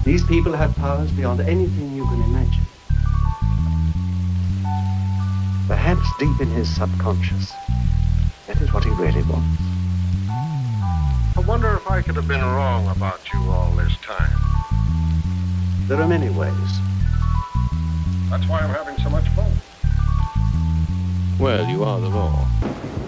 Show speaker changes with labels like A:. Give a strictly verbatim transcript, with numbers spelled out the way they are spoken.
A: These people have powers beyond anything you can imagine. Perhaps deep in his subconscious, that is what he really wants.
B: I wonder if I could have been wrong about you all this time.
A: There are many ways.
B: That's why I'm having so much fun.
C: Well, you are the law.